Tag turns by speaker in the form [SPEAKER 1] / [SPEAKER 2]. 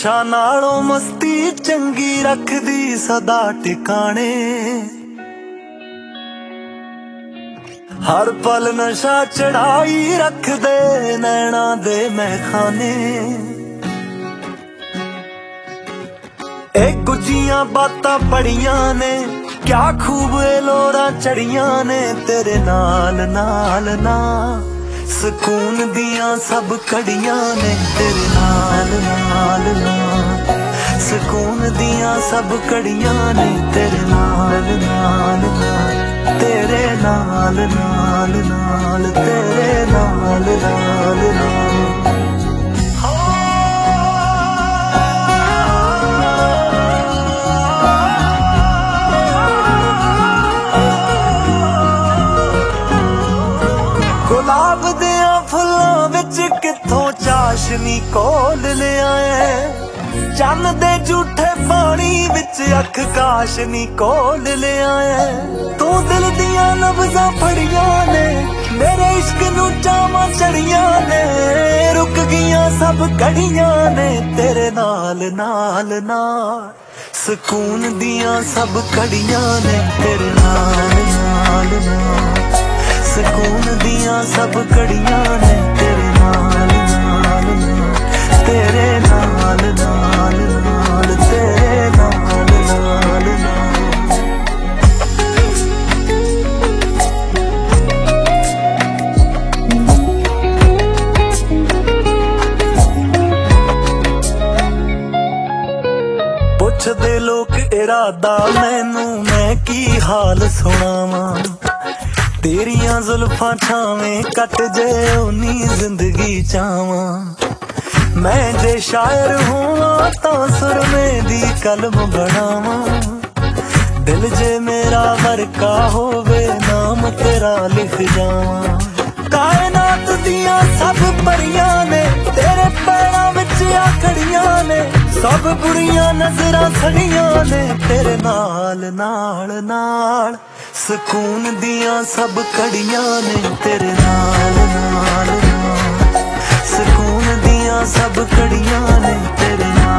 [SPEAKER 1] ਨਸ਼ਾ ਨਾਲੋਂ ਮਸਤੀ ਚੰਗੀ ਰੱਖਦੀ ਸਦਾ ਟਿਕਾਣੇ। ਹਰ ਪਲ ਨਸ਼ਾ ਚੜਾਈ ਰੱਖਦੇ ਨੈਣਾ ਦੇ ਮਹਿਖਾਨੇ। ਇਹ ਗੁੱਜੀਆਂ ਬਾਤਾਂ ਪੜੀਆਂ ਨੇ ਕਿਆ ਖੂਬ ਲੋਰਾਂ ਚੜੀਆਂ ਨੇ ਤੇਰੇ ਨਾਲ ਨਾਲ ਨਾ। ਸਕੂਨ ਦੀਆਂ ਸਭ ਕੜੀਆਂ ਨੇ ਤੇਰੇ ਨਾਲ ਨਾਲ ਨਾ। ਸਕੂਨ ਦੀਆਂ ਸਭ ਕੜੀਆਂ ਨੇ ਤੇਰੇ ਨਾਲ ਨਾਲ ਨਾ। ਤੇਰੇ ਨਾਲ ਨਾਲ ਨਾਲ ਤੇਰੇ ਨਾਲ ਨਾਲ ਨਾ। ਗੁਲਾਬ ਦਿਆਂ ਫੁੱਲਾਂ ਵਿੱਚ ਕਿੱਥੋਂ ਚਾਸ਼ਨੀ ਕੋਲ ਲਿਆਏ। ਚੰਨ ਦੇ ਝੂਠੇ ਪਾਣੀ ਵਿੱਚ ਅੱਖ ਕਾਸ਼ਨੀ ਕੋਲ ਲਿਆਏ। ਤੂੰ ਦਿਲ ਦੀਆਂ ਨਬਜ਼ਾਂ ਫੜੀਆਂ ਨੇ ਮੇਰੇ ਇਸ਼ਕ ਨੂੰ ਚਾਵਾਂ ਚੜੀਆਂ ਨੇ। ਰੁਕ ਗਈਆਂ ਸਭ ਕੜੀਆਂ ਨੇ ਤੇਰੇ ਨਾਲ ਨਾਲ ਨਾਲ। ਸਕੂਨ ਦੀਆਂ ਸਭ ਕੜੀਆਂ ਨੇ ਤੇਰੇ ਨਾਲ ਨਾਲ ਨਾਲ। ਸਕੂਨ ਦੀਆਂ ਸਭ ਕੜੀਆਂ ਨੇ ਤੇਰੇ ਨਾਲ ਨਾਲ ਨਾਲ। ਤੇਰੇ ਨਾਲ ਨਾਲ ਨਾਲ ਤੇਰੇ ਨਾਲ ਨਾਲ ਨਾਲ। ਪੁੱਛਦੇ ਲੋਕ ਇਰਾਦਾ ਮੈਨੂੰ ਮੈਂ ਕੀ ਹਾਲ ਸੁਣਾਵਾਂ। ਤੇਰੀਆਂ ਜ਼ੁਲਫਾਂ ਛਾਵੇਂ ਕੱਟ ਜੇ ਉਨੀ ਜ਼ਿੰਦਗੀ ਚਾਵਾਂ। ਮੈਂ ਜੇ ਸ਼ਾਇਰ ਹੋਵਾਂ ਤਾਂ ਸੁਰਮੇ ਦੀ ਕਲਮ ਬਣਾਵਾਂ। ਦਿਲ ਜੇ ਮੇਰਾ ਵਰਕਾ ਹੋਵੇ ਨਾਮ ਤੇਰਾ ਲਿਖ ਜਾਵਾਂ। ਕਾਇਨਾਤ ਦੀਆਂ ਸਭ ਪਰੀਆਂ ਨੇ ਤੇਰੇ ਪੈਰਾਂ ਵਿੱਚ ਆ ਖੜੀਆਂ ਨੇ। ਸਭ ਬੁਰੀਆਂ ਨਜ਼ਰਾਂ ਖੜੀਆਂ ਨੇ ਤੇਰੇ ਨਾਲ ਨਾਲ ਨਾਲ। ਸਕੂਨ ਦੀਆਂ ਸਭ ਕੜੀਆਂ ਨੇ ਤੇਰੇ ਨਾਲ ਨਾਲ ਨਾਲ। ਸਕੂਨ ਦੀਆਂ ਸਭ ਕੜੀਆਂ ਨੇ ਤੇਰੇ ਨਾਲ।